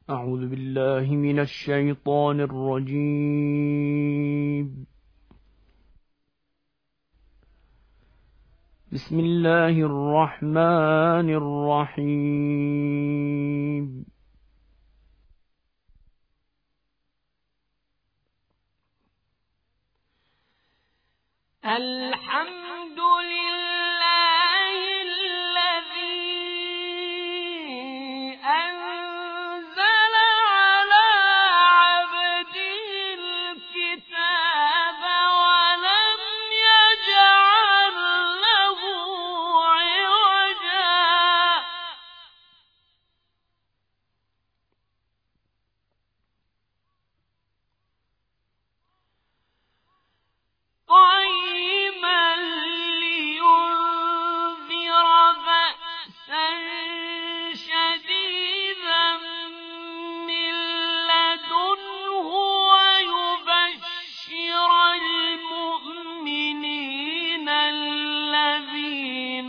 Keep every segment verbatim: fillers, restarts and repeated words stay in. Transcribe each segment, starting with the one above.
أعوذ بالله من الشيطان الرجيم. بسم الله الرحمن الرحيم. الحمد لله الذي أنزل على عبده الكتاب ولم يجعل له عوجا قيما لينذر بأسا شديدا من لدنه ويبشر المؤمنين الذين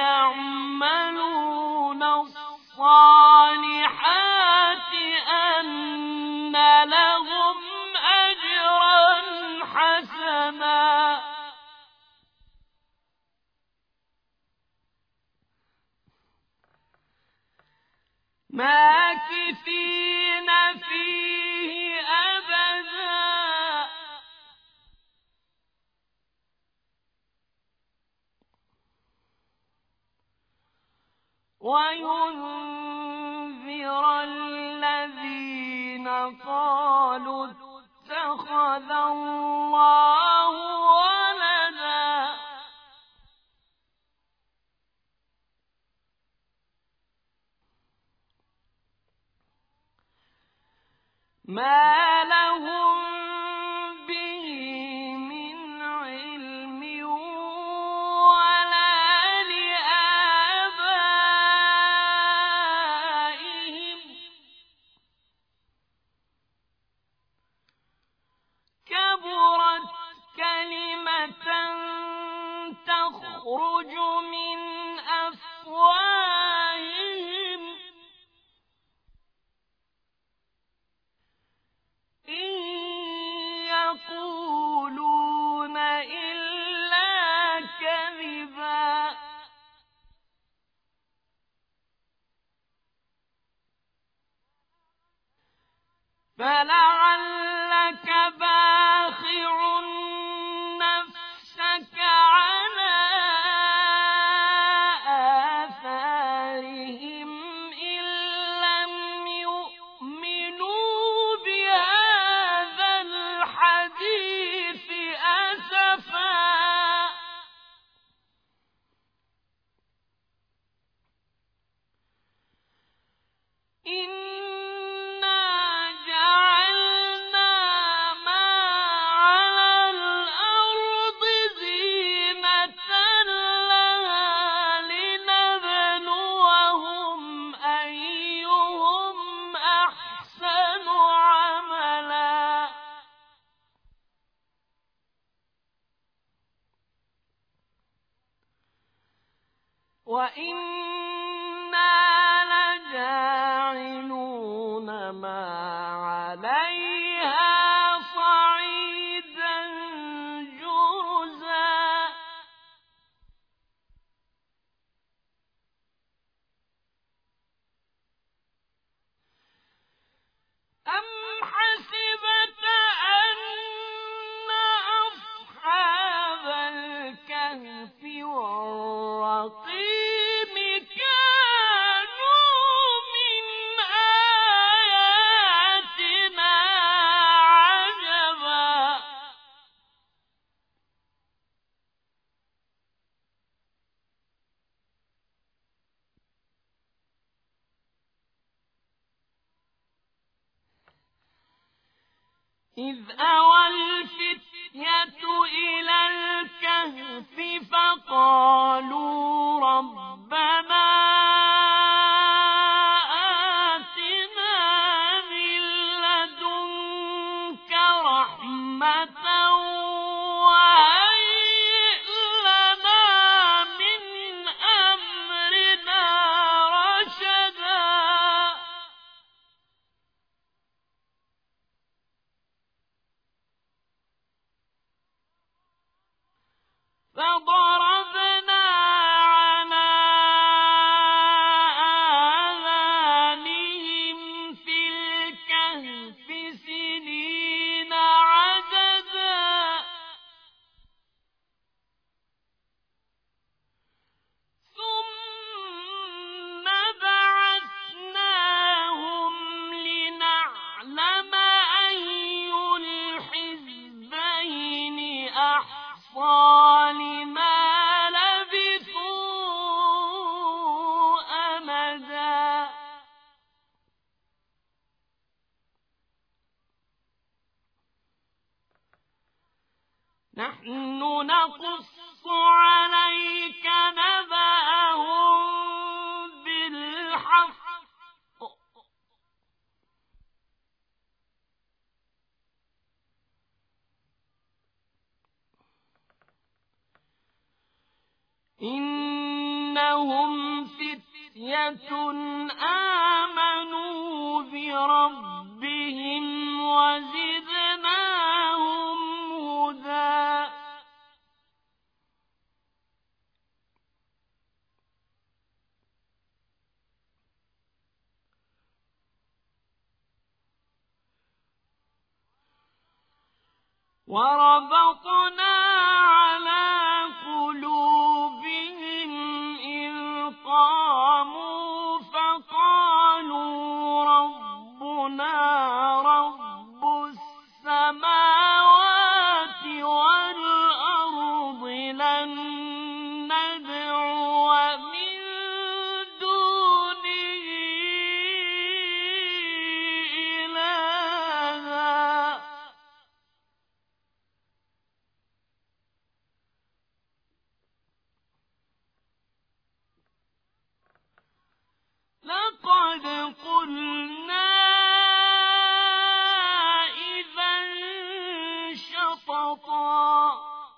يعملون الصالحات أن لهم أجرا حسنا ماكثين فيه أبدا وينذر الذين قالوا اتخذ الله ولدا ما لهم به من علم ولا لآبائهم كبرت كلمة تخرج من أفواههم إن يقولون إلا كذبا فلعلك باخع نفسك على آثارهم إن لم يؤمنوا بهذا الحديث أسفا إنا جعلنا ما على الأرض زينة لها لنبلوهم أيهم أحسن عملا وإنا لجاعلون ما عليها صعيدا جرزا أم حسبت أن أصحاب الكهف والرقيم كانوا من آياتنا عجبا إذ أوى الفتية إلى الكهف فقالوا ربنا آتنا من لدنك رحمة وهيئ لنا من أمرنا رشدا فضربنا على آذانهم في الكهف سنين عددا ثم بعثناهم لنعلم أي الحزبين أحصى لما لبثوا أمدا نحن نقص عليك نبأهم بالحق إنهم فتية آمنوا بربهم وزدناهم هدى وربطنا على قلوبهم إذ قاموا فقالوا ربنا رب السماوات والأرض لن ندعو من دونه إلها لقد قلنا إذا شططا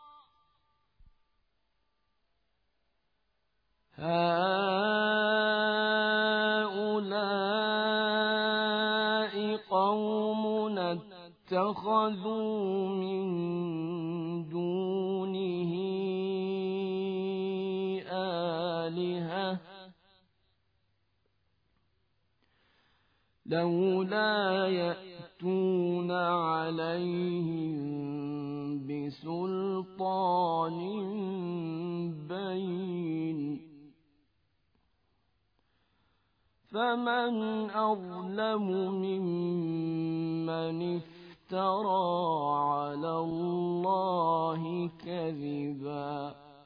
هؤلاء قومنا اتخذوا من دونه آلهة لولا يأتون عليهم بسلطان بين فمن أظلم ممن افترى على الله كذبا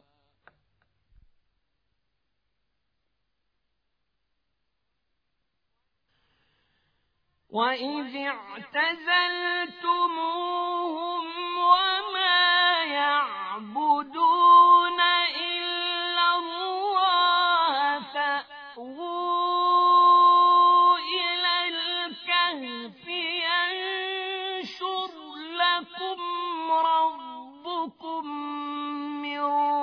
وإذ اعتزلتموهم وما يعبدون إلا الله فأووا إلى الكهف ينشر لكم ربكم من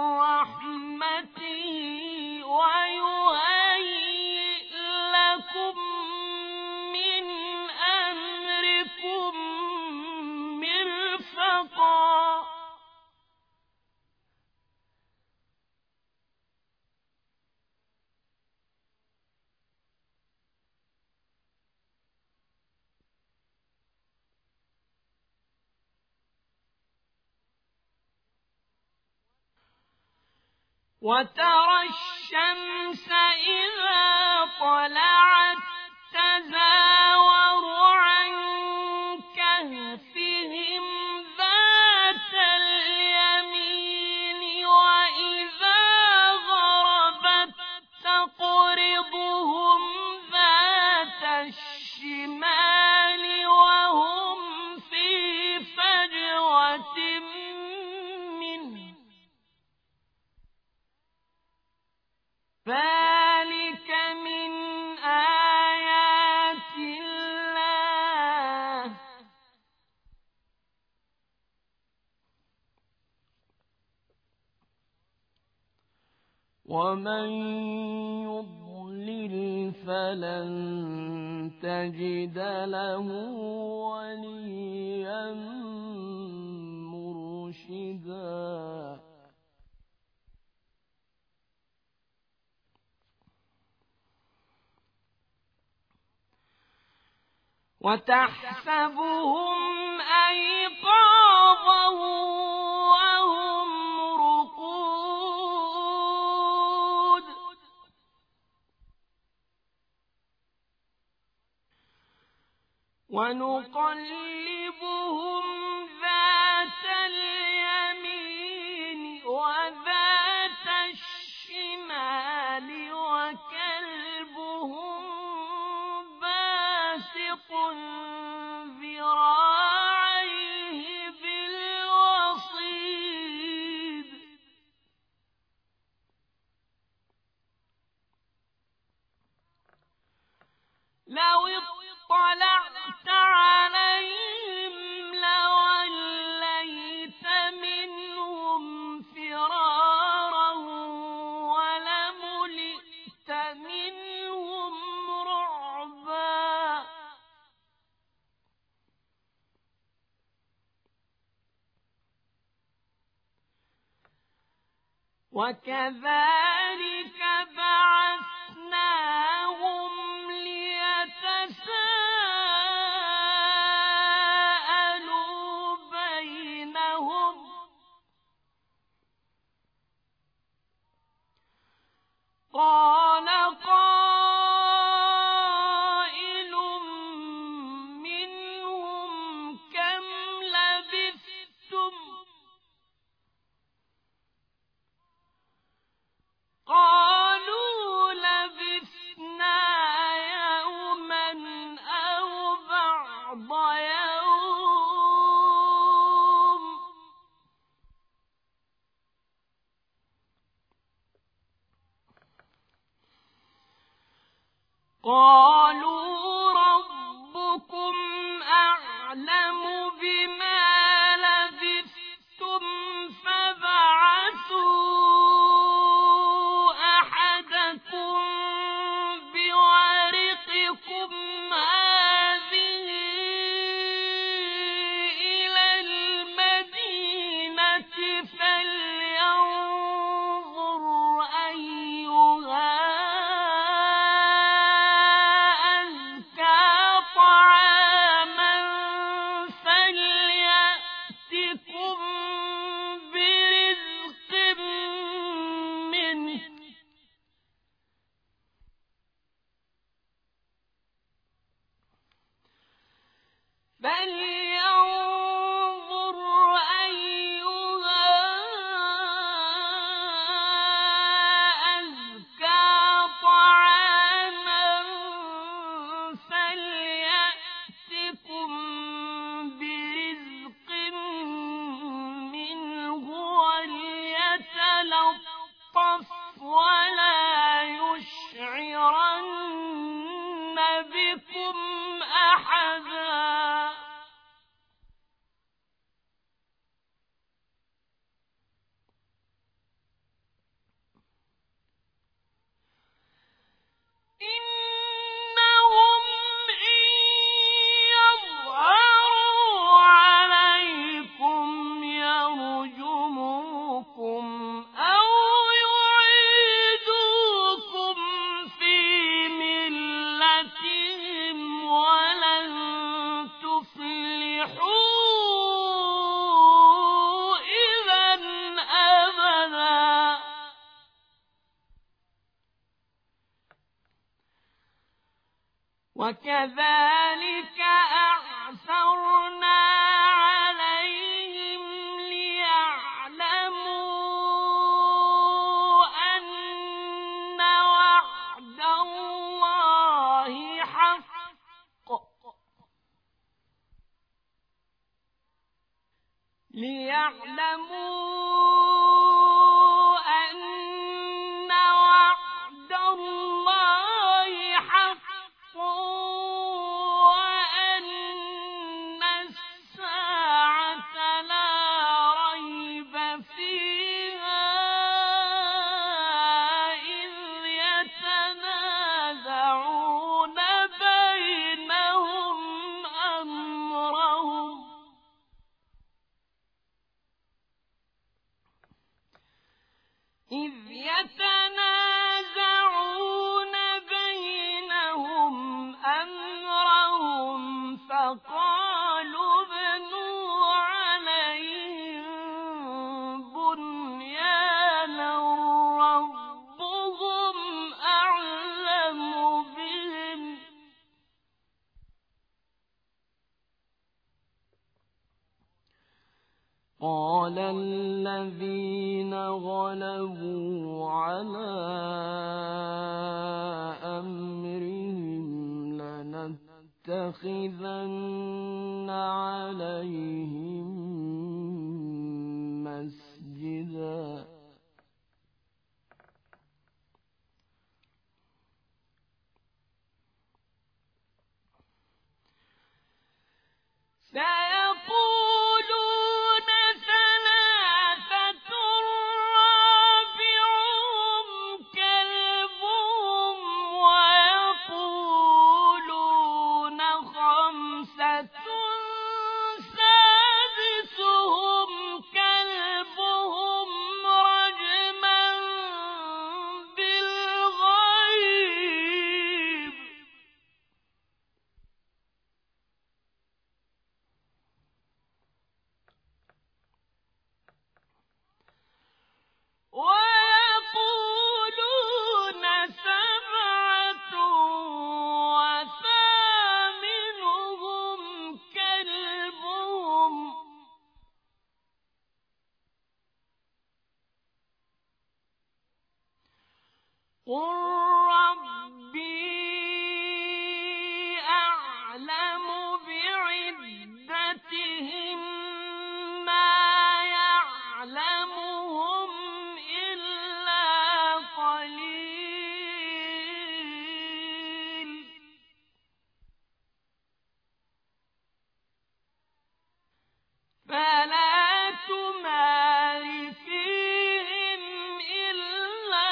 رحمته ويهيئ لكم من أمركم مرفقا وترى الشمس إذا طلعت تزاور عن كهفهم ذات اليمين وإذا غربت تقرضهم ذات الشمال وهم في فجوة منه ذلك من آيات الله ومن يضلل فلن تجد له وليا مرشدا وتحسبهم أيقاظا وهم رقود ونقلبهم ذات اليمين وذات الشمال وكلبهم باسط ذراعيه بالوصيد لو اطلعت عليهم لوليت منهم فرارا ولملئت منهم رعبا وكذلك بعثناهم ليتساءلوا بينهم قال قائل منهم كم لبثتم قالوا لبثنا يوما أو بعض يوم قالوا ربكم أعلم بما لبثتم فابعثوا أحدكم بورقكم هذه إلى المدينة فلينظر أيها أزكى طعاما فليأتكم برزق منه فلينظر أيها أزكى طعاما فليأتكم برزق منه وليتلطف ولا يشعرن بكم أحدا إنهم إن يظهروا عليكم يرجموكم أو يعيدوكم في ملتهم ولن تفلحوا إذا أبدا وكذلك أعثرنا عليهم ليعلموا أن وعد الله حق ليعلموا أن وعد الله حق وأن الساعة لا ريب فيها إذ يتنازعون بينهم أمرهم فقالوا ابنوا عليهم بنيانا ربهم أعلم بهم قال الذين غلبوا على أمرهم لنتخذن عليهم مسجدا سيقولون ثلاثة رابعهم كلبهم ويقولون خمسة سادسهم كلبهم رجما بالغيب ويقولون سبعة وثامنهم كلبهم قل ربي أعلم بعدتهم ما يعلمهم إلا قليل فلا تمار فيهم إلا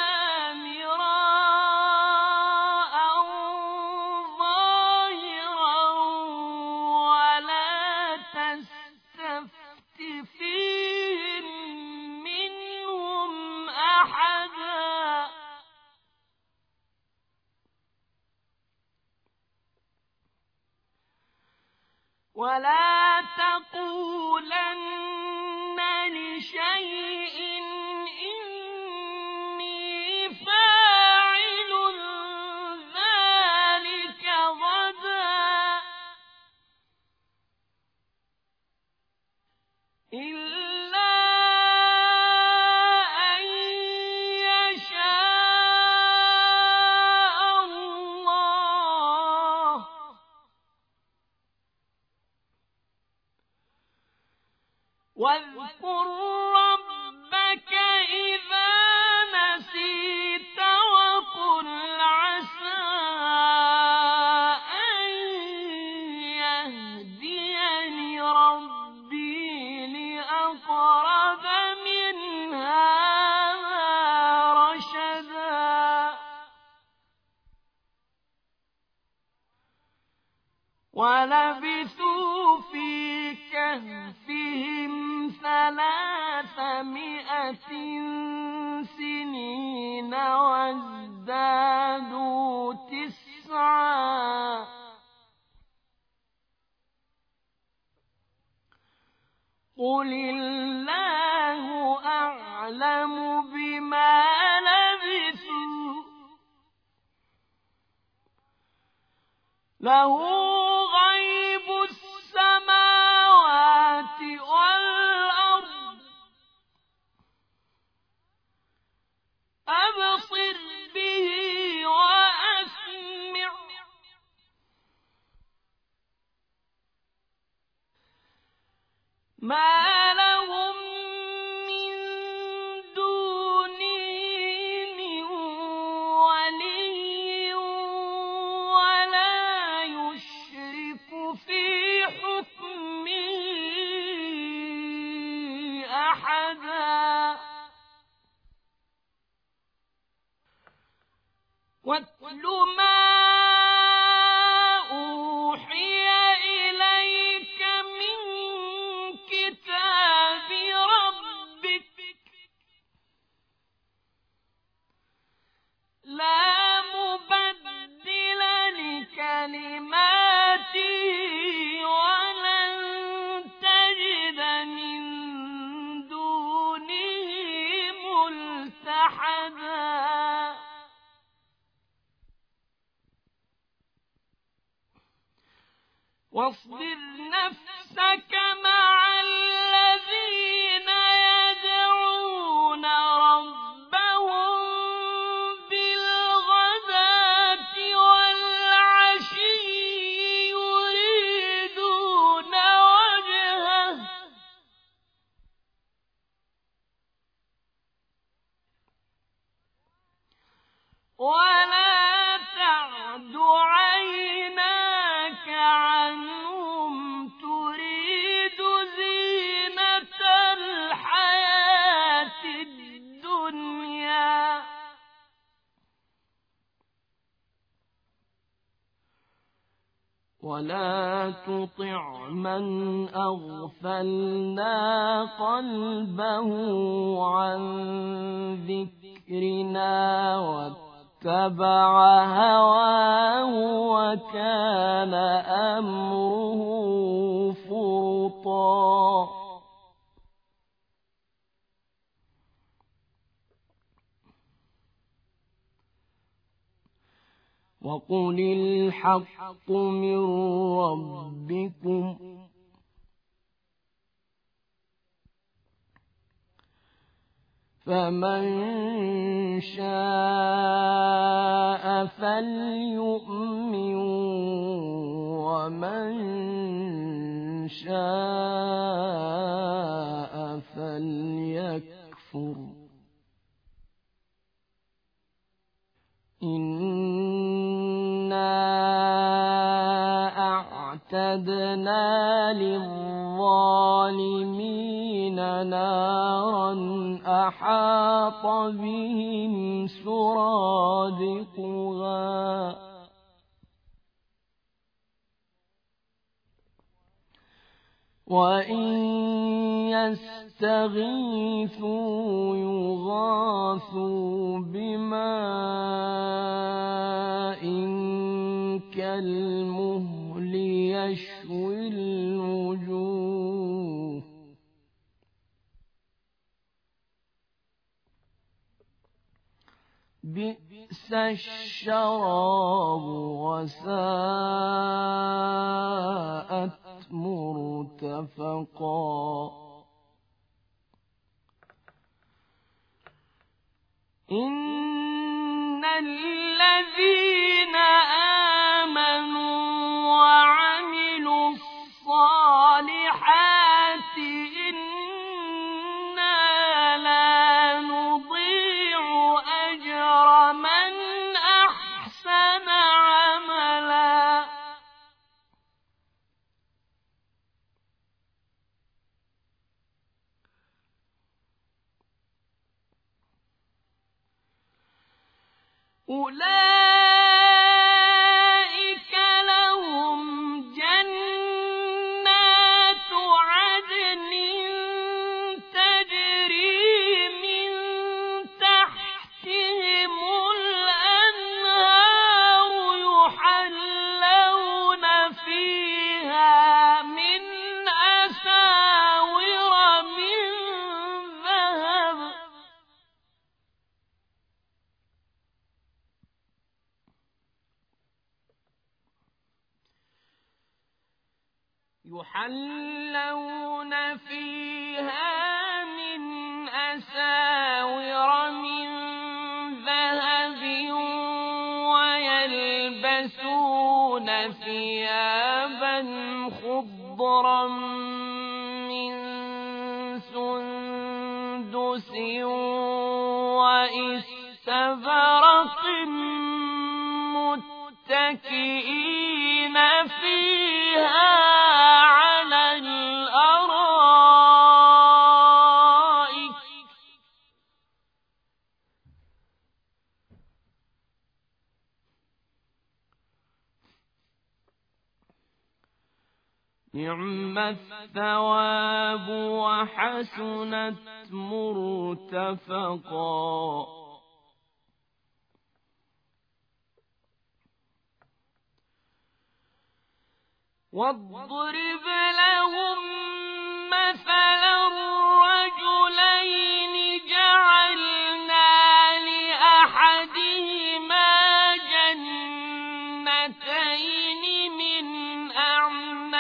مراء ظاهرا ولا تستفت فيهم منهم أحدا ولا تقولن لشيء إني فاعل ذلك غدا إلا أن يشاء الله واذكر ربك إذا نسيت وقل عسى أن يهديني ربي لأقرب من هذا رشدا ولبثوا في كهفهم ثلاثمائة سنين وازدادوا تسعا قل الله أعلم بما لبثوا له غيب السماوات والأرض أبصر به وأسمع ما لهم من دونه من ولي ولا يشرك في حكمه أحدا واتل ما أوحي إليك من كتاب ربك لا مبدل لكلماته واصبر نفسك مع الذين يدعون ربهم بالغداة والعشي يريدون وجهه ولا تعد عيناك عنهم تريد زينة الحياة الدنيا ولا تطع من أغفلنا قلبه عن ذكرنا واتبع هواه وكان أمره فرطا وقل الحق من ربكم فمن شاء فليؤمن ومن شاء فليكفر إنا أعتدنا للظالمين نارا أحاط بهم سرادقها وإن يستغيثوا يغاثوا بماء كالمهل يشوي الوجوه بئس الشراب وساءت مرتفقا إن الذين آمنوا وعملوا الصالحات إنا لا نضيع أجر من أحسن عملا أولئك لهم جنات عدن تجري من تحتهم الأنهار يحلون فيها من أساور من ذهب يحلون فيها من أساور من ذهب ويلبسون ثيابا خضرا من سندس وإستبرق متكئين فيها على الأرائك نعم الثواب وحسنت مرتفقا واضرب لهم مثلا رجلين جعلنا لأحدهما جنتين من أعناب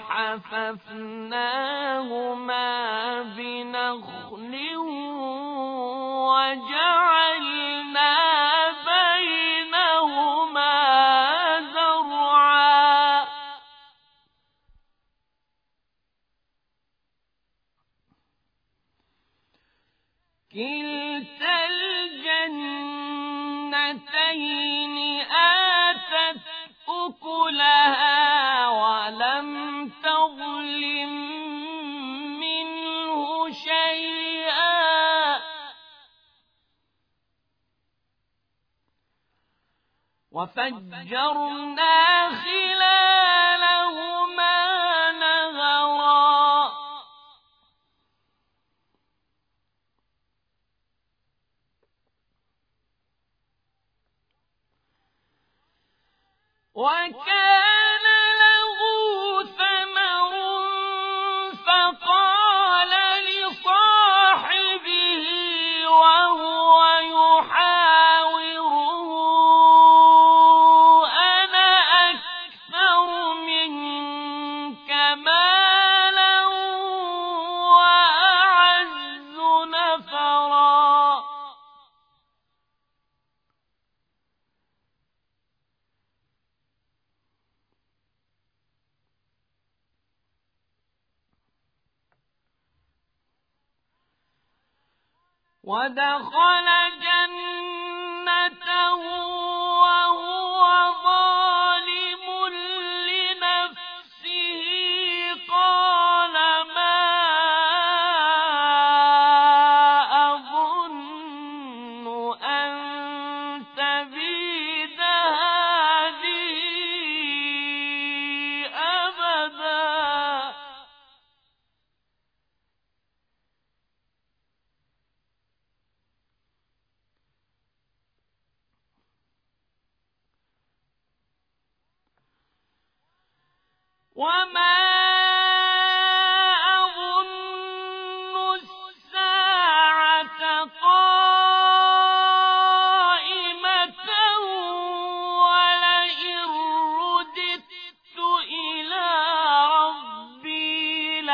وحففناهما بنخل وجعلنا بينهما زرعا كلتا الجنتين آتت أكلها ولم تظلم منه شيئا وفجرنا خلالهما نهرا وكان له ثمر فقال لصاحبه وهو يحاوره أنا أكثر منك مالا وأعز نفرا ودخل جنته وهو ظالم لنفسه قال ما أظن أن تبيد هذه أبدا وما أظن الساعة قائمة ولئن رددت إلى ربي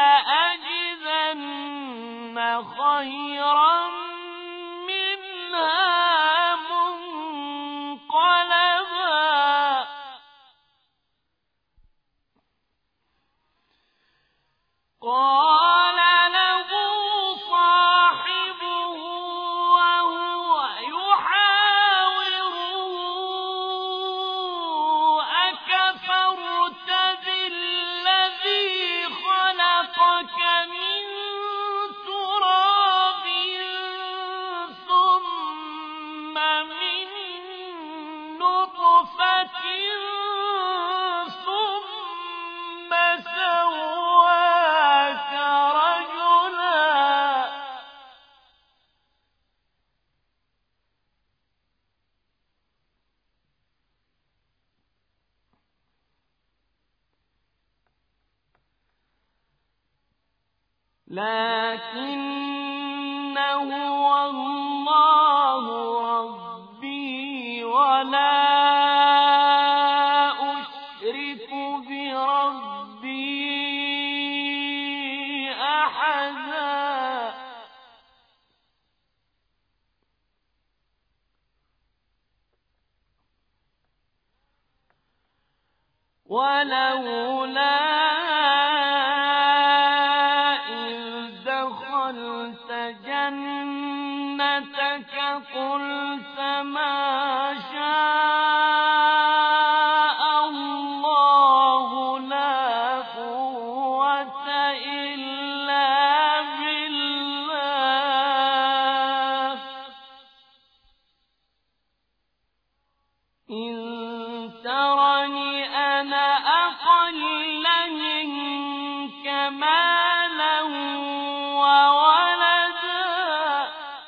لأجدن خيرا منها منقلبا قال له صاحبه وهو يحاوره أكفرت بالذي خلقك من تراب ثم من نطفة ثم سواك رجلا لكن هو الله ربي ولا أشرك بربي أحدا ولولا إذ دخلت جنتك قلت ما شاء الله لا قوة إلا بالله إن ترني أنا أقل منك مالا وولدا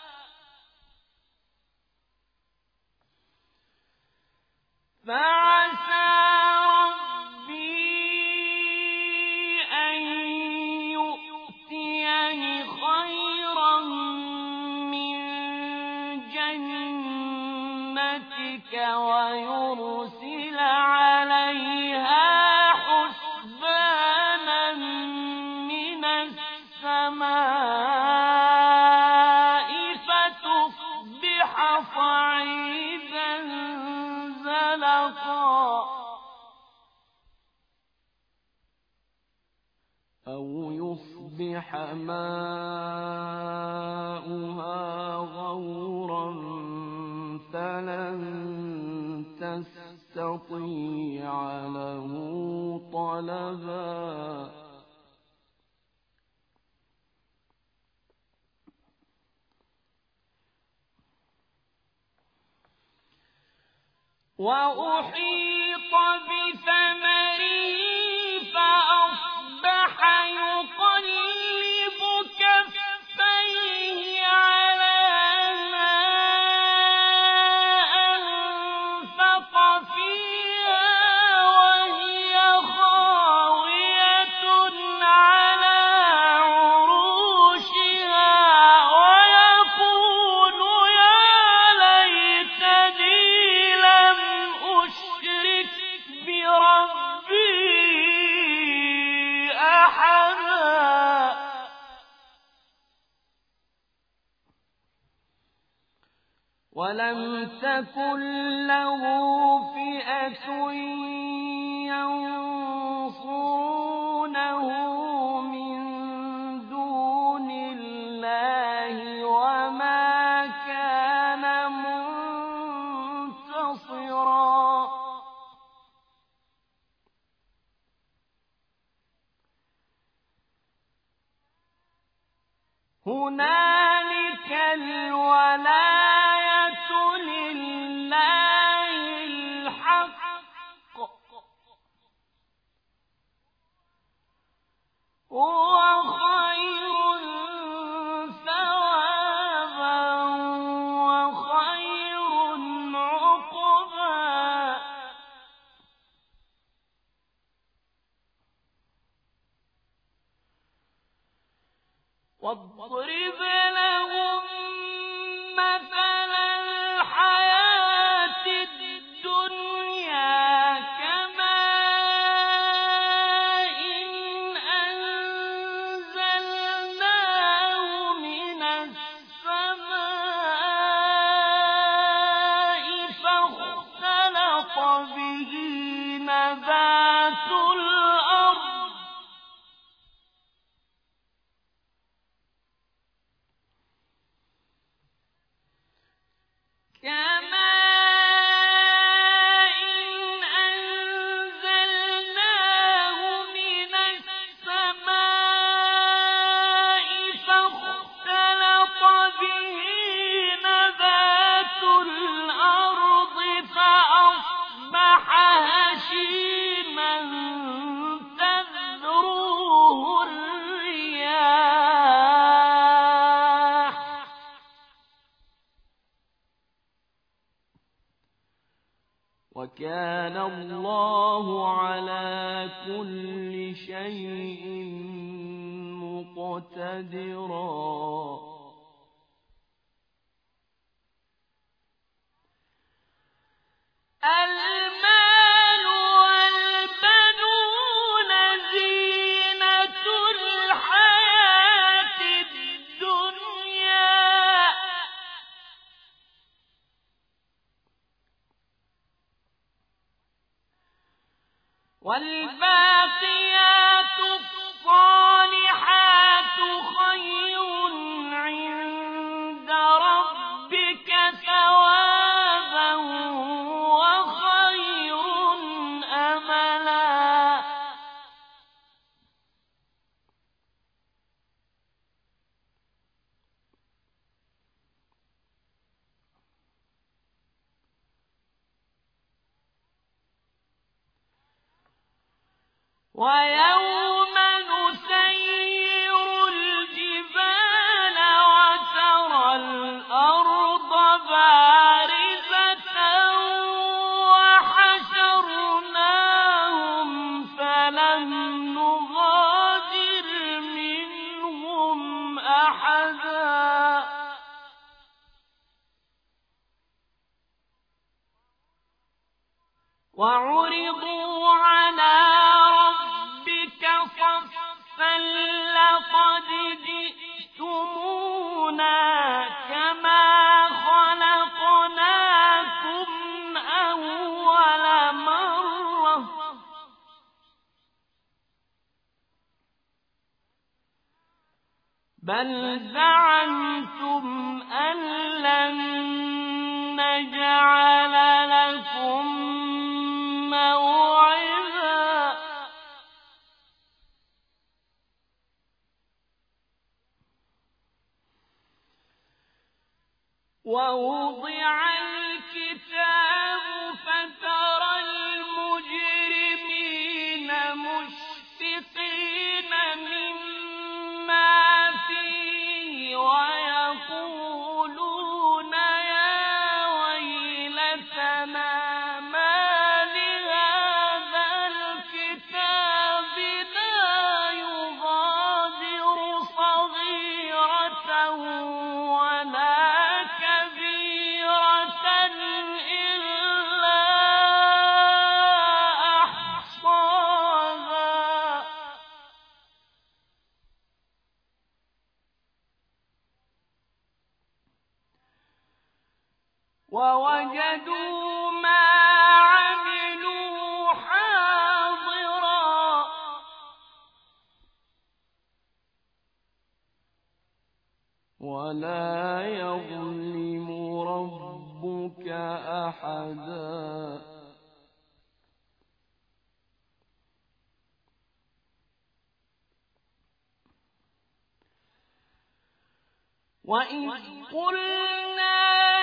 فعسى ربي أن يؤتيني خيرا من جنتك ويرسل عليها حسنا أو يصبح ماؤها غورا فلن تستطيع له طلبا وأحيط بثمره فأصبح يقلب كفيه على ما أنفق فيها وهي خاوية على عروشها ويقول يا ليتني لم أشرك بربي أحدا ولم تكن له فئة ينصرونه من دون الله وما كان منتصرا هنالك الولاية لله الحق هو خير ثوابا وخير عقبا واضرب لهم مثل الحياة الدنيا كماء أنزلناه من السماء فاختلط به نبات الأرض كماء أنزلناه من السماء فاختلط به نبات الأرض فأصبح هشيما تذروه الرياح وكان الله على كل شيء مقتدرا المال والبنون زينة الحياة الدنيا والباقيات الصالحات خير عند ربك ثوابا وخير أملا ويوم نسير الجبال وترى الأرض بارزة وحشرناهم فلم نغادر منهم أحدا وعرضوا على ربك بل زعمتم أن لن نجعل لكم موعدا ووضع الكتاب فترى المجرمين مشفقين مما فيه ويقولون يا ويلتنا ما لهذا الكتاب لا يغادر صغيرة ولا كبيرة إلا أحصاها ووجدوا ما عملوا حاضرا ولا يظلم ربك أحدا وإذ قلنا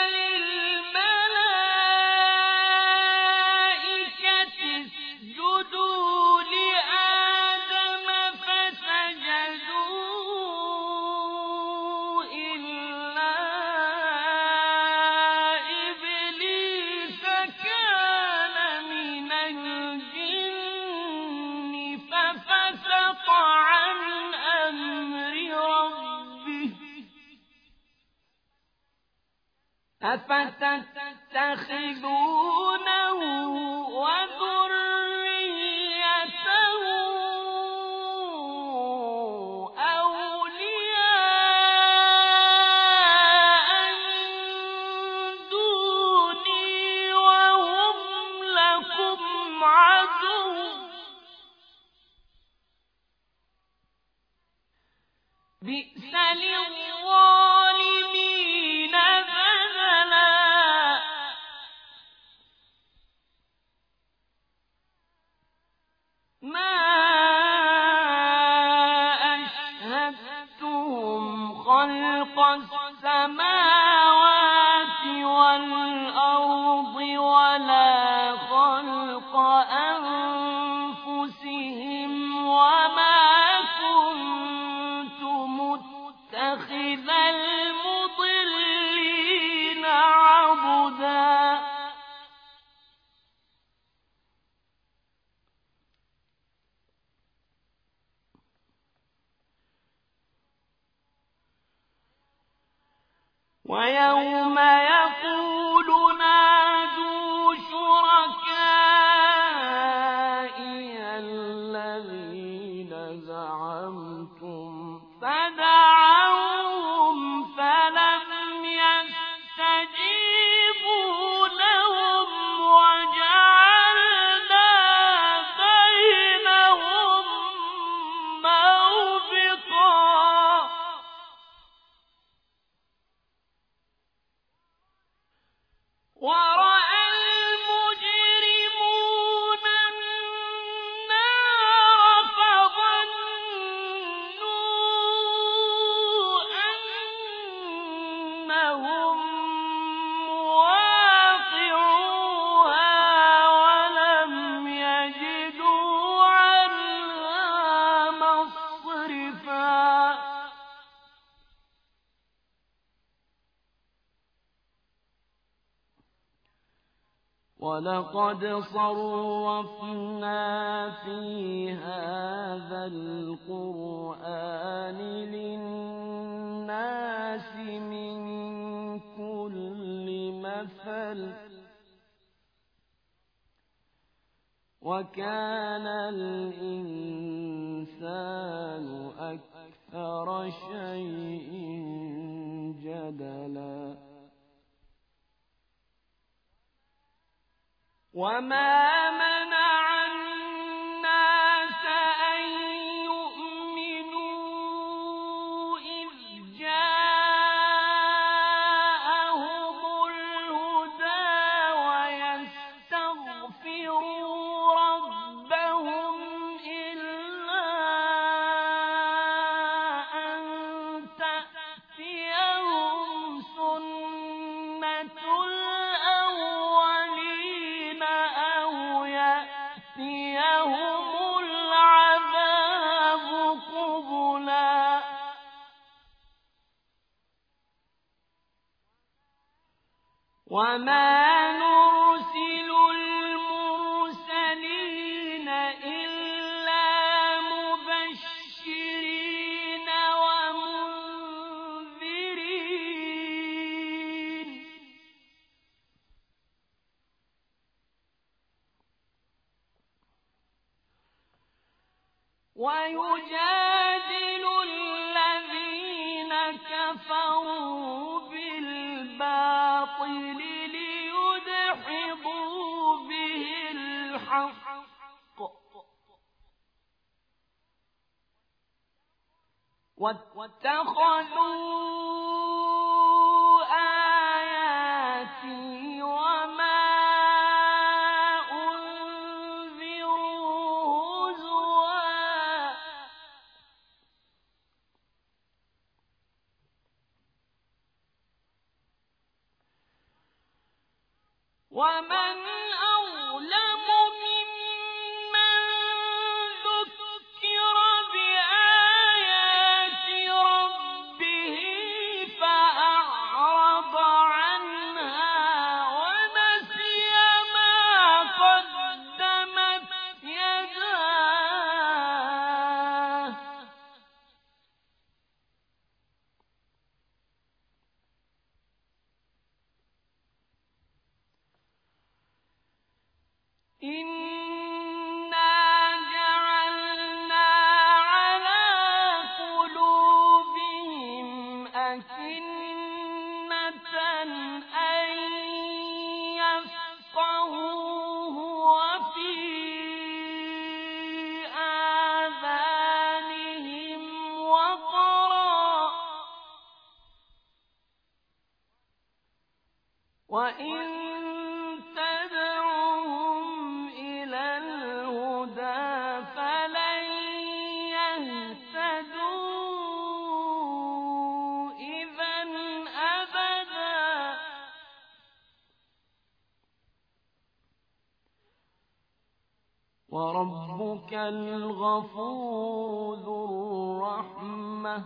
للملائكة اسجدوا لآدم فسجدوا إلا إبليس كان من الجن ففسق عن أمر ربه أفتتخذونه وذريته أولياء من دوني وهم لكم عدو بئس للظالمين بدلا ما أشهدتهم خلق السماوات والأرض ولا خلق أنفسهم وما كنت متخذ المضلين عضدا ويوم يقول نادوا شركائي الذين زعمتم فدعوهم فلم يستجيبوا لهم وجعلنا بينهم موبقا ورأى المجرمون النار فظنوا أنهم مواقعوها ولم يجدوا عنها مصرفا ولقد صرفنا في هذا القرآن للناس من كل مثل وكان الإنسان أكثر شيء جدلا وما منع الناس أن يؤمنوا إذ وما نرسل المرسلين إلا مبشرين ومنذرين ويجادل الذين كفروا بالباطل ليدحضوا به الحق واتخذوا آياتي وما أنذروا هزوا ومن أظلم ممن ذكر بآيات ربه فأعرض عنها ونسي ما قدمت يداه إنا جعلنا على قلوبهم أكنة أن يفقهوه وفي آذانهم وقرا وإن تدعوهم إلى الهدى فلن يهتدوا إذا أبدا وربك الغفور ذو الرحمة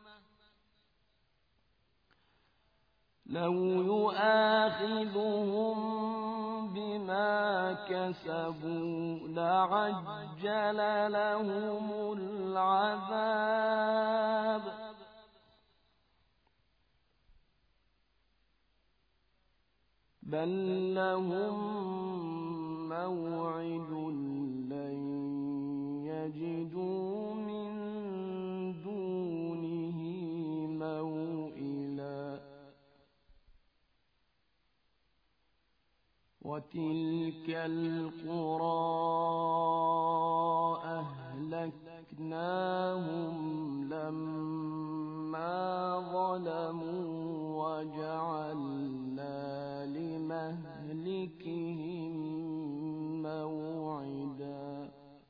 لو يؤاخذهم بما كسبوا لعجل لهم العذاب بل لهم موعد لن يجدوا من دونه موئلا وتلك القرى أهلكناهم لما ظلموا وجعلنا لمهلكهم موعدا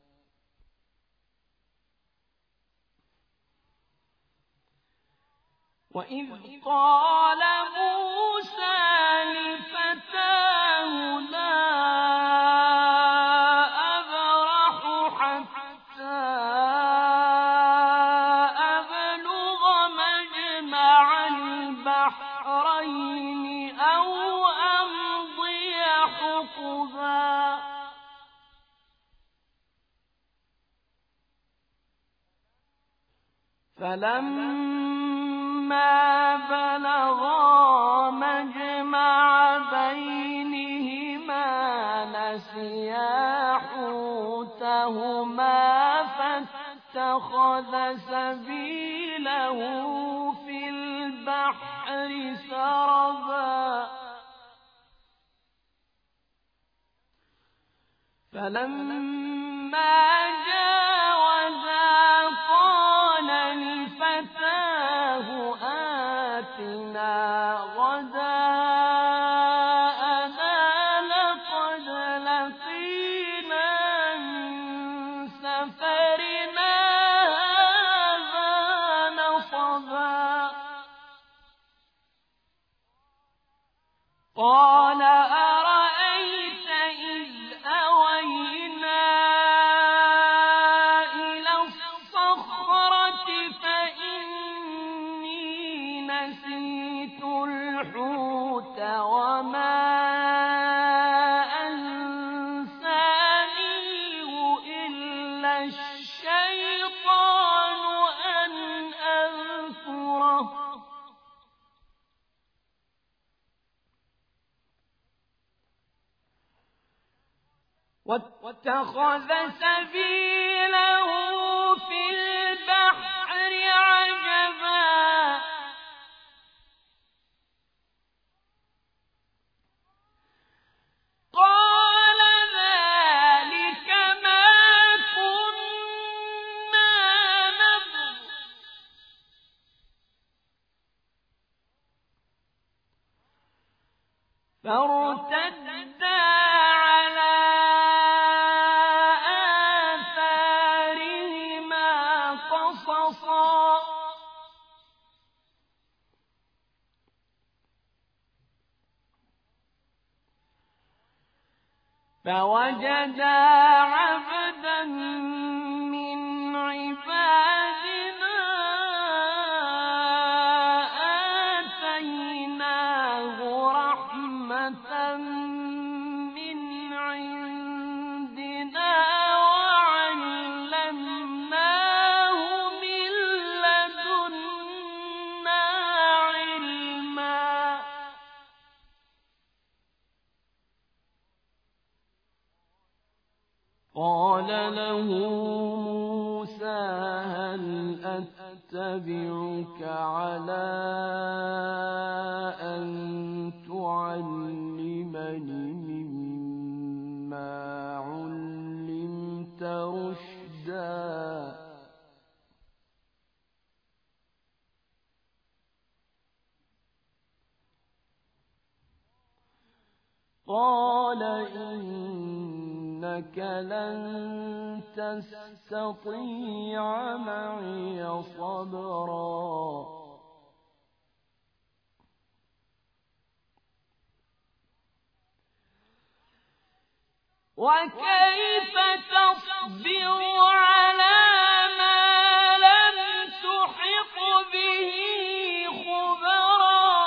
وإذ قال موسى لفتاه لا أبرح حتى أبلغ مجمع البحرين أو أمضي حقبا فلما بلغا مجمع بينهما نسيا حوتهما فاتخذ سبيله في البحر سربا فلما جاوزا قال لفتاه آتنا غداءنا لقد لقينا من سفرنا هذا نصبا قال أرأيت إذ أوينا إلى الصخرة فإني نسيت الحوت وما الشيطان أن أذكره واتخذ سبيله في البحر عجبا قال ذلك ما كنا نبغي فارتدا على آثارهما قصصا فوجدا عبدا من عبادنا آتيناه رحمة من عندنا وعلمناه من لدنا علما قال له موسى هل أتبعك على أن تعلمني مما علمت رشدا قال إنك لن تستطيع معي صبرا وكيف تصبر على ما لم تحط به خبرا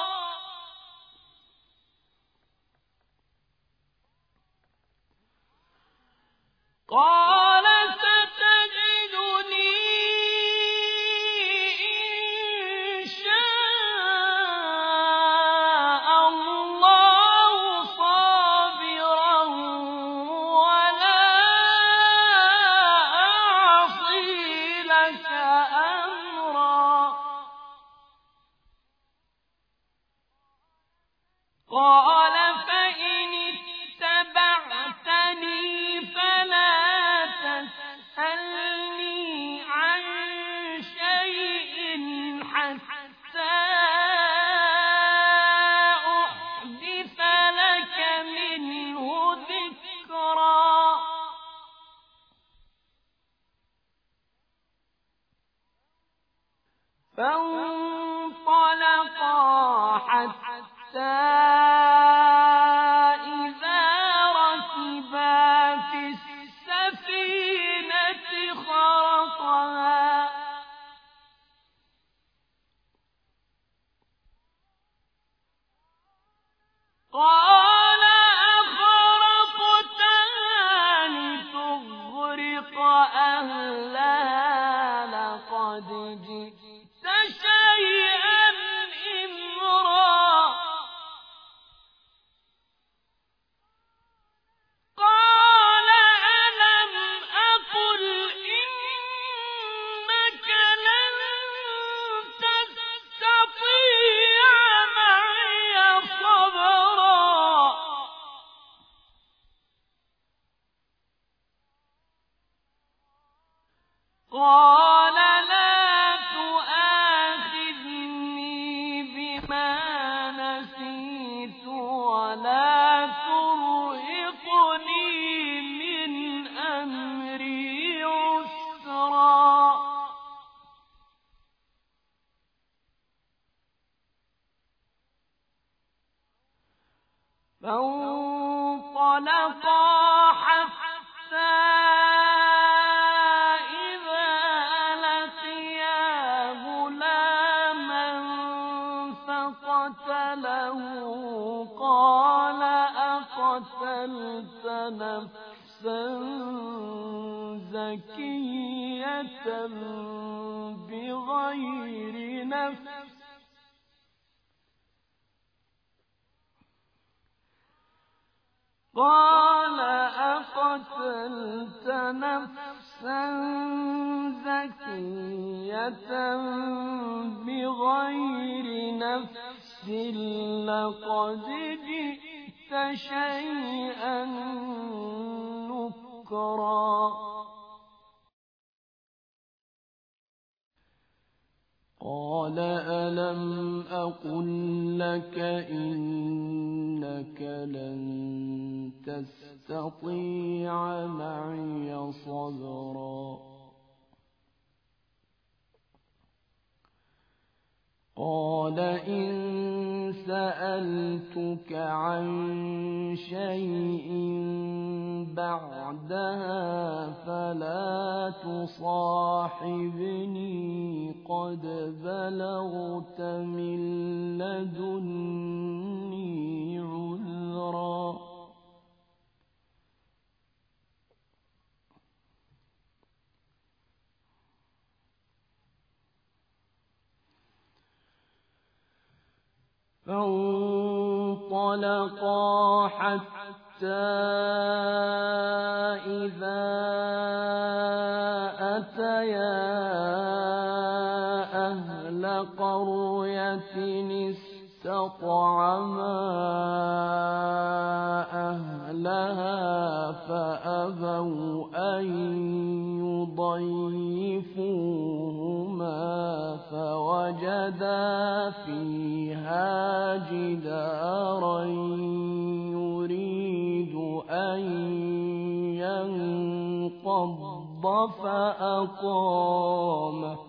قال ستجدني إن شاء الله صابرا ولا أعصي لك أمرا قال فإن اتبعتني فلا تسألني عن شيء حتى أحدث لك منه ذكرا فانطلقا حتى إذا ركبا في السفينة خرقها قال أخرقتها لتغرق أهلها لقد جئت شيئا إمرا قال ألم أقل إنك لن تستطيع معي صبرا قال لا تؤاخذني بما نسيت ولا ترهقني من أمري عسرا فانطلقا حتى إذا زكية بغير نفس قال أقتلت نفسا زكية بغير نفس لقد جئت شيئا نكرا قال ألم أقل لك إنك لن تستطيع معي صبرا قال إن سألتك عن شيء بعدها فلا تصاحبني قد بلغت من لدني عذرا فانطلقا حتى إذا أتيا أهل قرية استطعما أهلها فأبوا أن يضيفوهما فوجدا فيها جدارا يريد أن ينقض فأقامه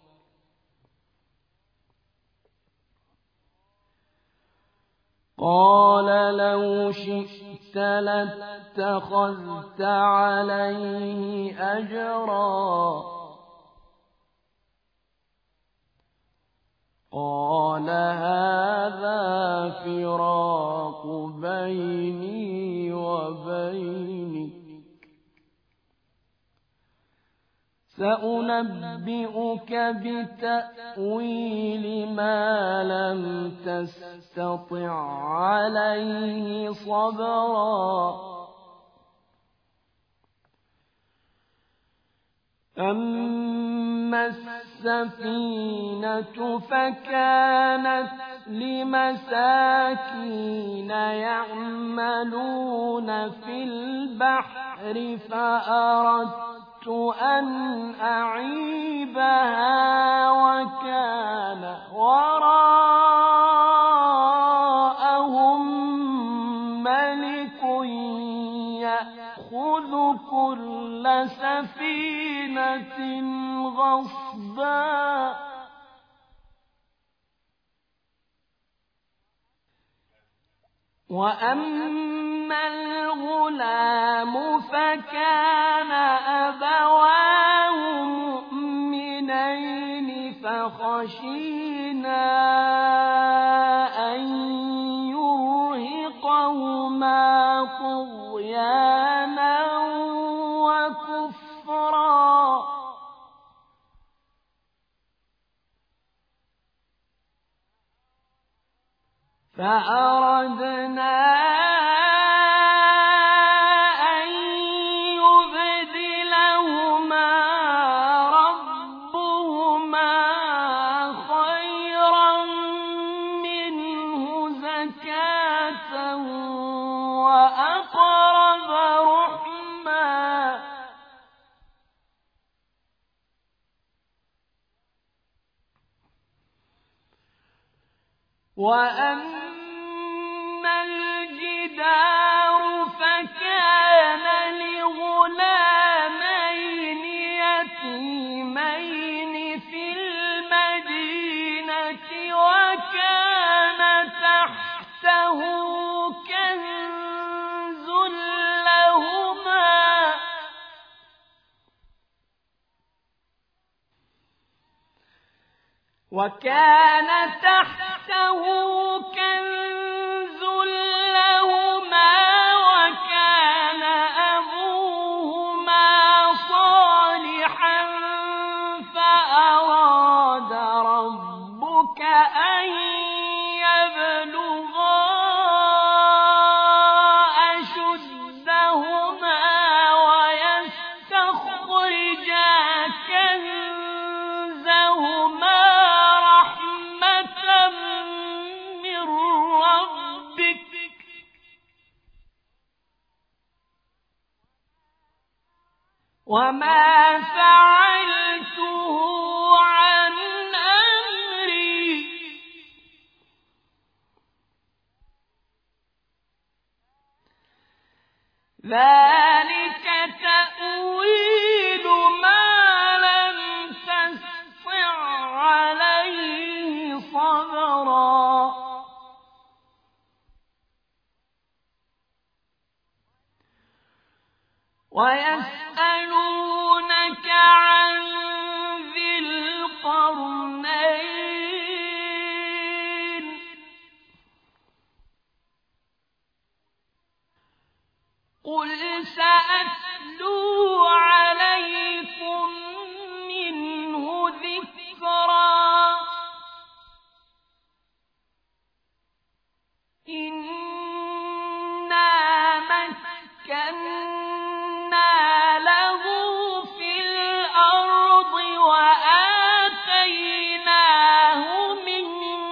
قال لو شئت لاتخذت عليه أجرا قال هذا فراق بيني وبينك سأنبئك بتأويل ما لم تستطع عليه صبرا أما السفينة فكانت لمساكين يعملون في البحر فأردت أن أعيبها وكان وراءهم ملك يأخذ كل سفينة غصبا وأما الغلام فكان أبواه مؤمنين فخشينا أن يرهقهما طغيانا وكفرا فأردنا أن يبدلهما ربهما خيرا منه زكاة وأقرب رحما وأما الجدار فكان لغلامين يتيمين في المدينة وكان تحته كنز لهما وكان تحته كنز لهما وكان أبوهما صالحا وما فعلته عن أمري ذلك تأويل ما لم تستطع عليه صبرا ويسألونك عن ذي القرنين قل سأتلو عليكم منه ذكرا إنا مكنا له في الأرض وآتيناه من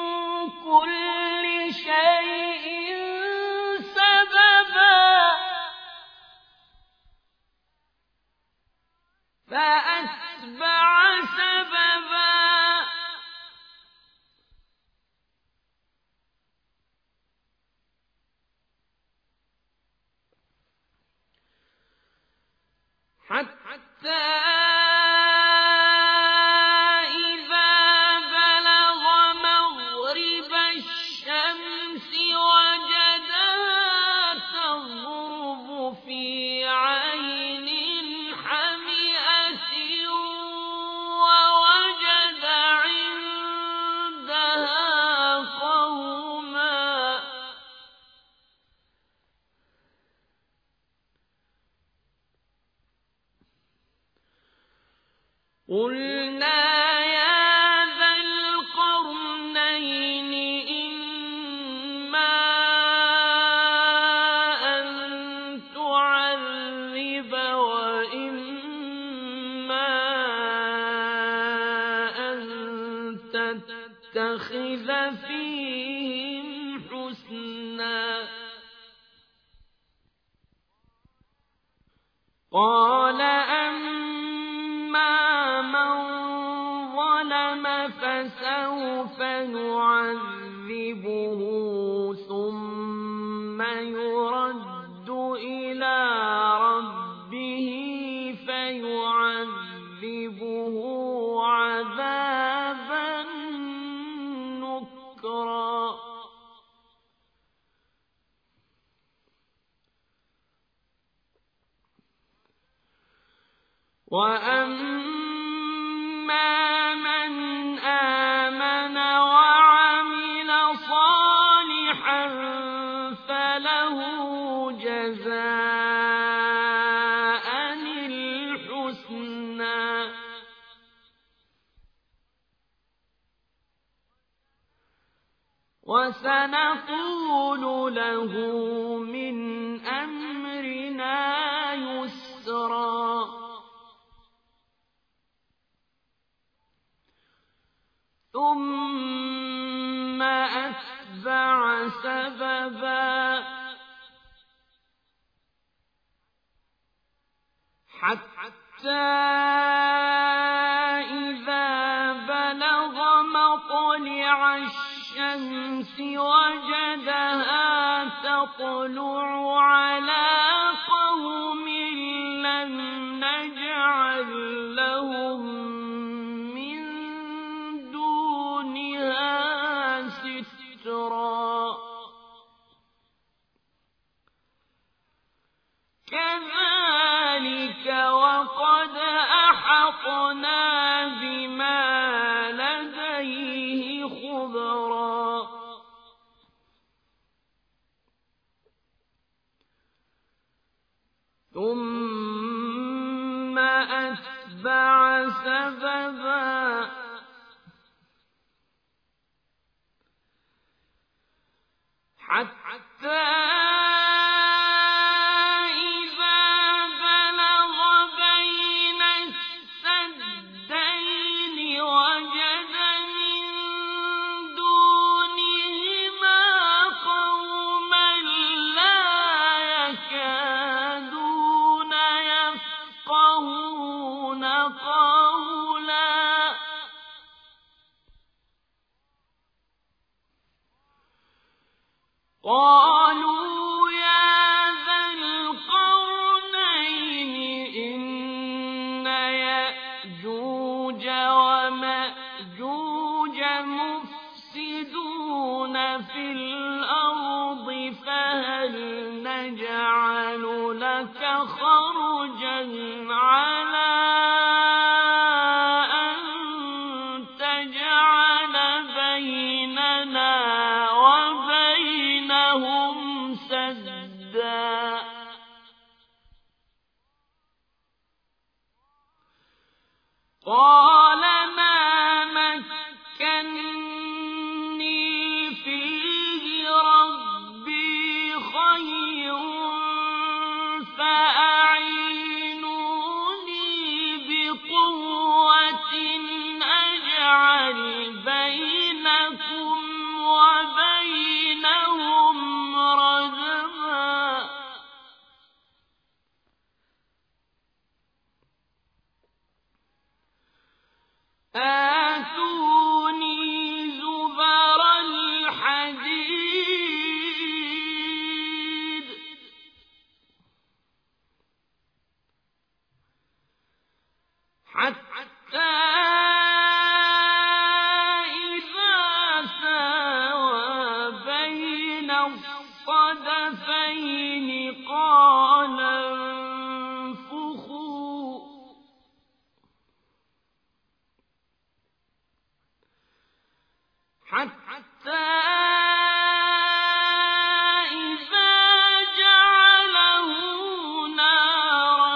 كل شيء سببا فأتبع سببا حتى إذا بلغ مغرب الشمس وجدها تغرب في عين حمئة ووجد عندها قوما قلنا يا ذا القرنين إما أن تعذب وإما أن تتخذ فيهم حسنا قال أما من ظلم فسوف نعذبه ثم يرد إلى ربه فيعذبه عذابا نكرا وأما من آمن وعمل صالحا فله جزاء الحسنى وسنقول له من أمرنا يسرا ثم أتبع سببا حتى إذا بلغ مطلع الشمس وجدها تطلع على قوم لم نجعل لهم من دونها سترا كذلك وقد أحطنا بما لديه خبرا ثم أتبع سببا حتى إذا بلغ بين السدين وجد من دونهما قوما لا يكادون يفقهون قولا قالوا يا ذا القرنين إن يأجوج ومأجوج مفسدون في الأرض فهل نجعل لك خرجا على أن تجعل بيننا وبينهم سدا قال ما مكني فيه ربي خير فأعينوني بقوة أجعل بينكم وبينهم ردما آتوني زبر الحديد حتى إذا ساوى بين الصدفين قال انفخوا حتى إذا جعله نارا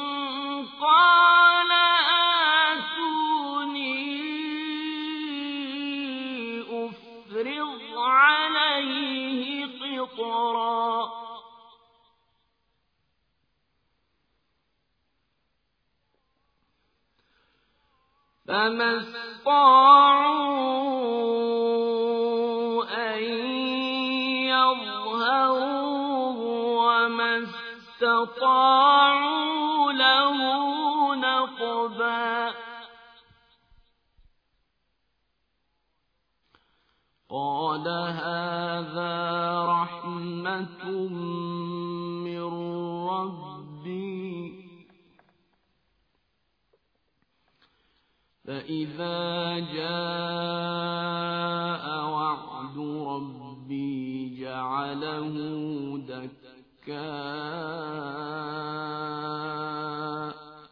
قال آتوني أفرغ عليه قطرا فما استطاعوا أن يظهروه وما استطاعوا له نقبا قال هذا رحمة من ربي فإذا جاء وعد ربي جعله دكاء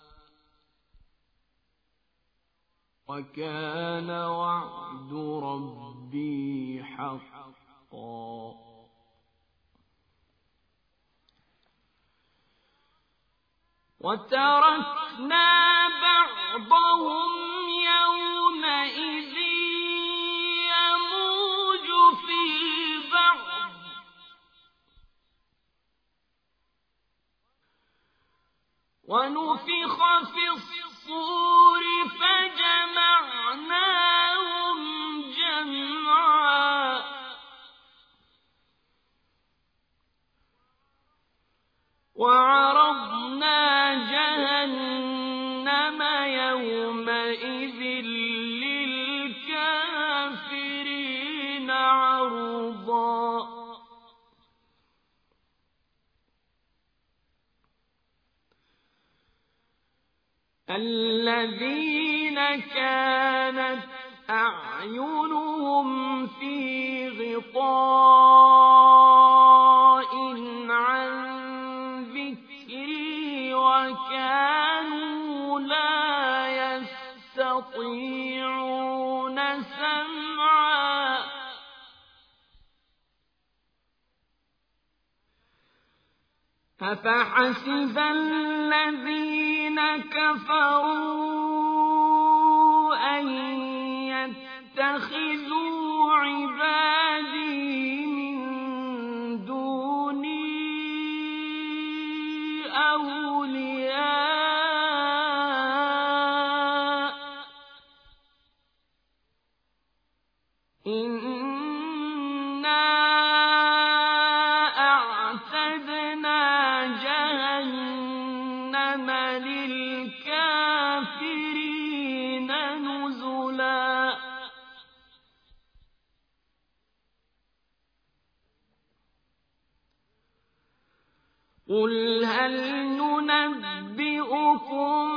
وكان وعد ربي حقا وتركنا بعضهم يومئذ يموج في بعض ونفخ في الصور فجمعناهم جمعا وعرضنا جهنم يومئذ للكافرين عرضا الذين كانت أعينهم في غطاء عن ذكري وكانوا لا يستطيعون سمعا أفحسب الذين كفروا أن يتخذوا عبادي من دوني أولياء إنا أعتدنا جهنم للكافرين قل هل ننبئكم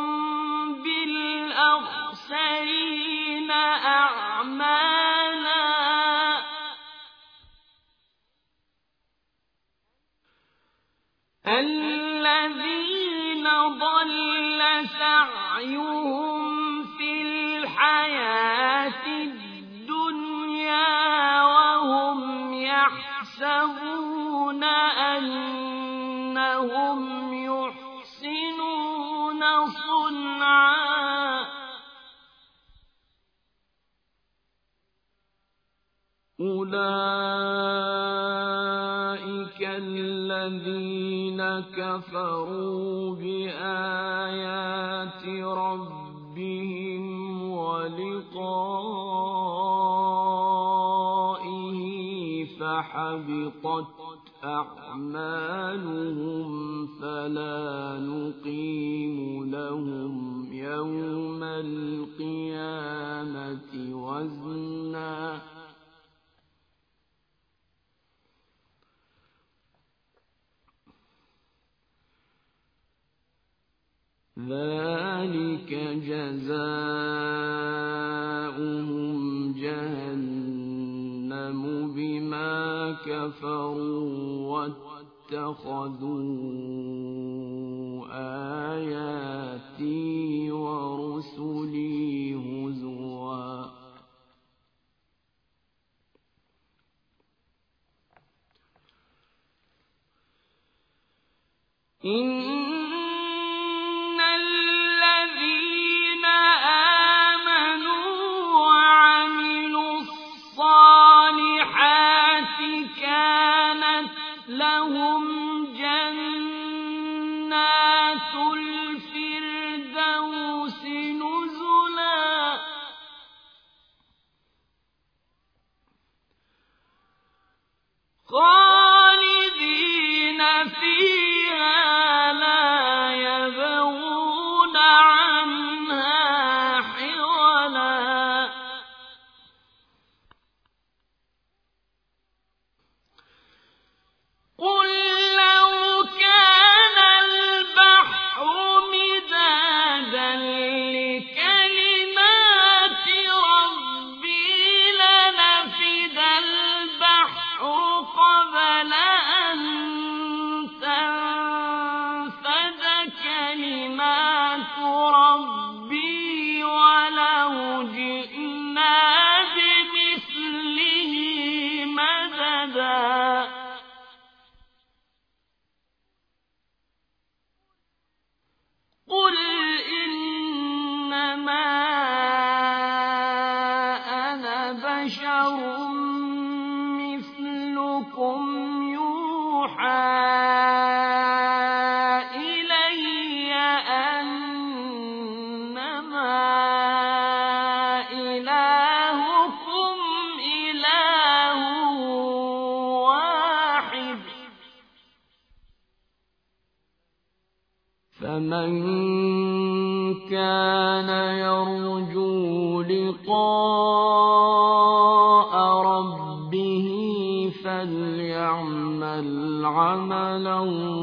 بالأخسرين أعمالا الذين ضل سعيهم في الحياة الدنيا وهم يحسبون أنهم يحسنون صنعا أولئك الذين كفروا بآيات ربهم ولقائه فحبطت أعمالهم فلا نقيم لهم يوم القيامة وزنا ذلك جزاؤهم جهنم بما كفروا واتخذوا آياتي ورسلي هزوا إن الذين آمنوا وعملوا الصالحات كانت لهم جنات الفردوس نزلا خالدين فيها لا يبغون عنها حولا قل لو كان البحر مدادا لكلمات ربي لنفد البحر قبل أن تنفد كلمات ربي ولو جئنا بمثله مددا قل إنما أنا بشر مثلكم يوحى إلي أنما إلهكم إله واحد فمن كان يرجو لقاء ربه فليعمل عملا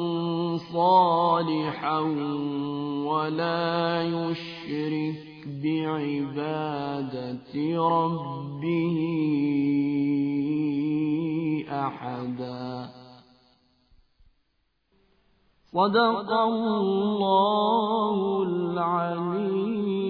صالحا ولا يشرك بعبادة ربه أحدا صدق الله العليم